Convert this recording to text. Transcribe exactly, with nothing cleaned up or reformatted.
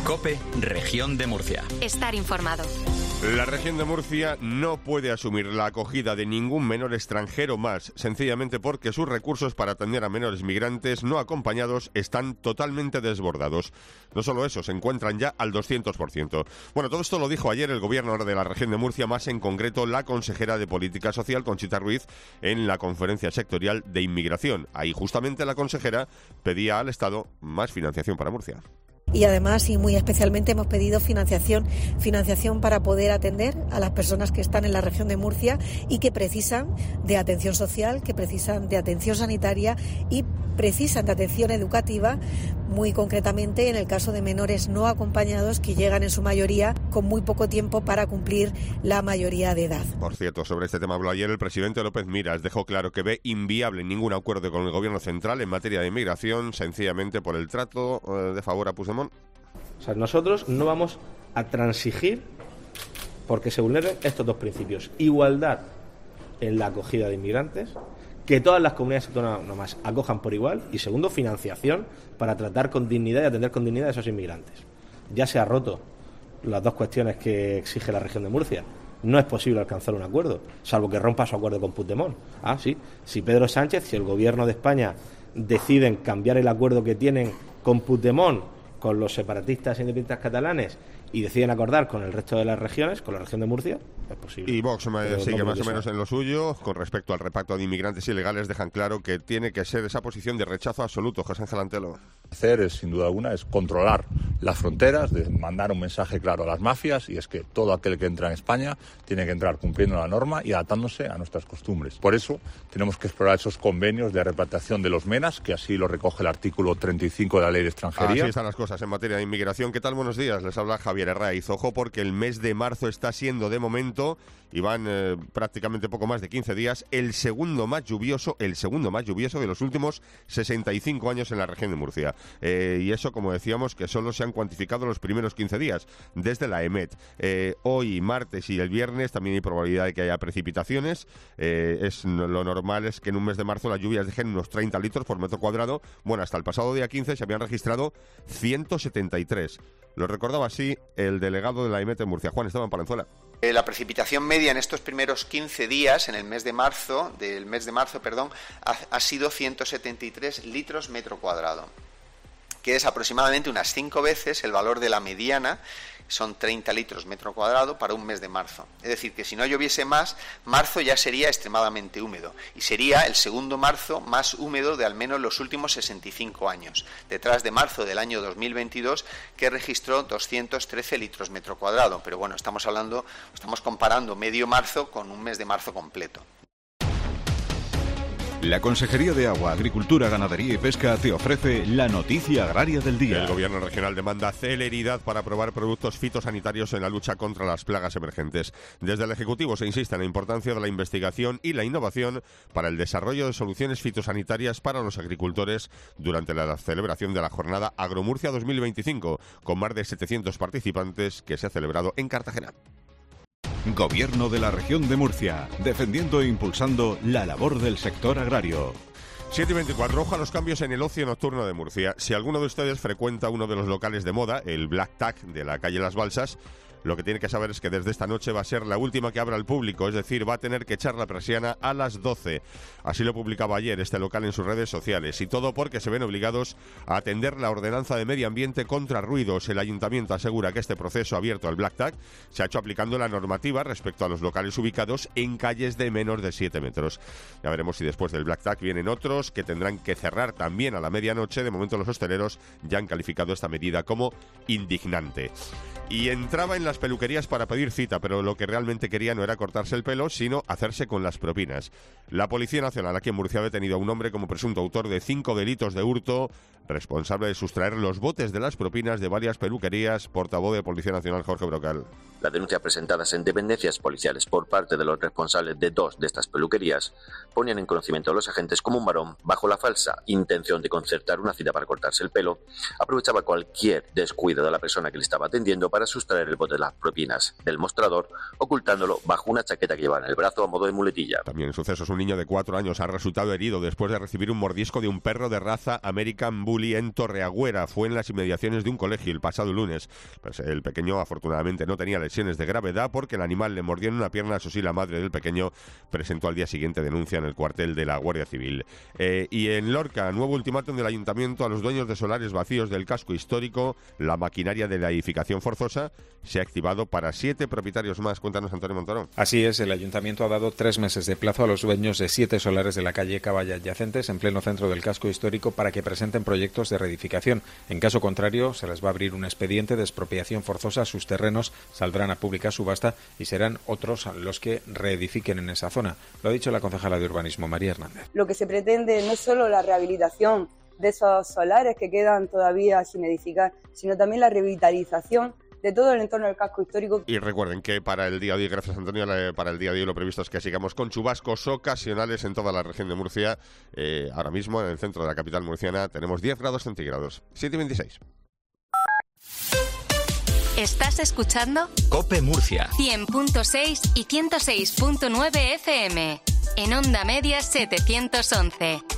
COPE, Región de Murcia. Estar informado. La región de Murcia no puede asumir la acogida de ningún menor extranjero más, sencillamente porque sus recursos para atender a menores migrantes no acompañados están totalmente desbordados. No solo eso, se encuentran ya al doscientos por ciento. Bueno, todo esto lo dijo ayer el gobierno de la región de Murcia, más en concreto la consejera de Política Social, Conchita Ruiz, en la conferencia sectorial de inmigración. Ahí justamente la consejera pedía al Estado más financiación para Murcia. Y además, y muy especialmente, hemos pedido financiación, financiación para poder atender a las personas que están en la región de Murcia y que precisan de atención social, que precisan de atención sanitaria y precisan de atención educativa, muy concretamente en el caso de menores no acompañados que llegan en su mayoría con muy poco tiempo para cumplir la mayoría de edad. Por cierto, sobre este tema habló ayer el presidente López Miras. Dejó claro que ve inviable ningún acuerdo con el gobierno central en materia de inmigración, sencillamente por el trato eh, de favor a Puigdemont. O sea, nosotros no vamos a transigir porque se vulneren estos dos principios. Igualdad en la acogida de inmigrantes, que todas las comunidades autónomas acojan por igual, y segundo, financiación para tratar con dignidad y atender con dignidad a esos inmigrantes. Ya se ha roto las dos cuestiones que exige la región de Murcia. No es posible alcanzar un acuerdo, salvo que rompa su acuerdo con Puigdemont. Ah, sí, si Pedro Sánchez, si el gobierno de España deciden cambiar el acuerdo que tienen con Puigdemont, con los separatistas e independentistas catalanes, y deciden acordar con el resto de las regiones, con la región de Murcia, es posible. Y Vox Pero sigue no más o sea. menos en lo suyo. Con respecto al reparto de inmigrantes ilegales, dejan claro que tiene que ser esa posición de rechazo absoluto. José Ángel Antelo. Hacer, es, sin duda alguna, es controlar las fronteras, de mandar un mensaje claro a las mafias, y es que todo aquel que entra en España tiene que entrar cumpliendo la norma y adaptándose a nuestras costumbres. Por eso tenemos que explorar esos convenios de repatriación de los MENAs, que así lo recoge el artículo treinta y cinco de la Ley de Extranjería. Así están las cosas en materia de inmigración. ¿Qué tal? Buenos días. Les habla Javier Herraiz. Ojo, porque el mes de marzo está siendo, de momento, y van eh, prácticamente poco más de quince días, el segundo más lluvioso, el segundo más lluvioso de los últimos sesenta y cinco años en la región de Murcia. Eh, y eso, como decíamos, que solo se han cuantificado los primeros quince días desde la EMET. Eh, hoy, martes y el viernes también hay probabilidad de que haya precipitaciones. Eh, es lo normal es que en un mes de marzo las lluvias dejen unos treinta litros por metro cuadrado. Bueno, hasta el pasado día quince se habían registrado ciento setenta y tres. Lo recordaba así el delegado de la EMET en Murcia, Juan Esteban Palenzuela. Eh, la precipitación media en estos primeros quince días, en el mes de marzo, del mes de marzo, perdón, ha, ha sido ciento setenta y tres litros metro cuadrado, que es aproximadamente unas cinco veces el valor de la mediana, son treinta litros metro cuadrado para un mes de marzo. Es decir, que si no lloviese más, marzo ya sería extremadamente húmedo y sería el segundo marzo más húmedo de al menos los últimos sesenta y cinco años, detrás de marzo del año dos mil veintidós, que registró doscientos trece litros metro cuadrado. Pero bueno, estamos hablando, estamos comparando medio marzo con un mes de marzo completo. La Consejería de Agua, Agricultura, Ganadería y Pesca te ofrece la noticia agraria del día. El Gobierno regional demanda celeridad para aprobar productos fitosanitarios en la lucha contra las plagas emergentes. Desde el Ejecutivo se insiste en la importancia de la investigación y la innovación para el desarrollo de soluciones fitosanitarias para los agricultores durante la celebración de la jornada Agromurcia dos mil veinticinco, con más de setecientos participantes, que se ha celebrado en Cartagena. Gobierno de la Región de Murcia, defendiendo e impulsando la labor del sector agrario. siete y veinticuatro, ojo a los cambios en el ocio nocturno de Murcia. Si alguno de ustedes frecuenta uno de los locales de moda, el Black Tack de la calle Las Balsas, lo que tiene que saber es que desde esta noche va a ser la última que abra al público, es decir, va a tener que echar la persiana a las doce. Así lo publicaba ayer este local en sus redes sociales, y todo porque se ven obligados a atender la ordenanza de medio ambiente contra ruidos. El ayuntamiento asegura que este proceso abierto al Black Tack se ha hecho aplicando la normativa respecto a los locales ubicados en calles de menos de siete metros. Ya veremos si después del Black Tack vienen otros que tendrán que cerrar también a la medianoche. De momento los hosteleros ya han calificado esta medida como indignante. Y entraba en las peluquerías para pedir cita, pero lo que realmente quería no era cortarse el pelo, sino hacerse con las propinas. La Policía Nacional aquí en Murcia ha detenido a un hombre como presunto autor de cinco delitos de hurto, responsable de sustraer los botes de las propinas de varias peluquerías. Portavoz de Policía Nacional, Jorge Brocal. Las denuncias presentadas en dependencias policiales por parte de los responsables de dos de estas peluquerías ponían en conocimiento a los agentes como un varón, bajo la falsa intención de concertar una cita para cortarse el pelo, aprovechaba cualquier descuido de la persona que le estaba atendiendo para sustraer el bote de las propinas del mostrador, ocultándolo bajo una chaqueta que llevaba en el brazo a modo de muletilla. También en sucesos, un niño de cuatro años ha resultado herido después de recibir un mordisco de un perro de raza American Bulldog. pitbull en Torreagüera. Fue en las inmediaciones de un colegio el pasado lunes. Pues el pequeño afortunadamente no tenía lesiones de gravedad porque el animal le mordió en una pierna. Eso sí, la madre del pequeño presentó al día siguiente denuncia en el cuartel de la Guardia Civil. Eh, y en Lorca, nuevo ultimátum del ayuntamiento a los dueños de solares vacíos del casco histórico. La maquinaria de la edificación forzosa se ha activado para siete propietarios más. Cuéntanos, Antonio Montoro. Así es, el ayuntamiento ha dado tres meses de plazo a los dueños de siete solares de la calle Caballa adyacentes en pleno centro del casco histórico para que presenten proyectos de reedificación. En caso contrario, se les va a abrir un expediente de expropiación forzosa. Sus terrenos saldrán a pública subasta y serán otros los que reedifiquen en esa zona. Lo ha dicho la concejala de Urbanismo, María Hernández. Lo que se pretende no es solo la rehabilitación de esos solares que quedan todavía sin edificar, sino también la revitalización de todo el entorno del casco histórico. Y recuerden que para el día de hoy, gracias Antonio, para el día de hoy lo previsto es que sigamos con chubascos ocasionales en toda la región de Murcia. Eh, ahora mismo en el centro de la capital murciana tenemos diez grados centígrados, siete y veintiséis. ¿Estás escuchando? COPE Murcia. cien punto seis y ciento seis punto nueve F M. En onda media setecientos once.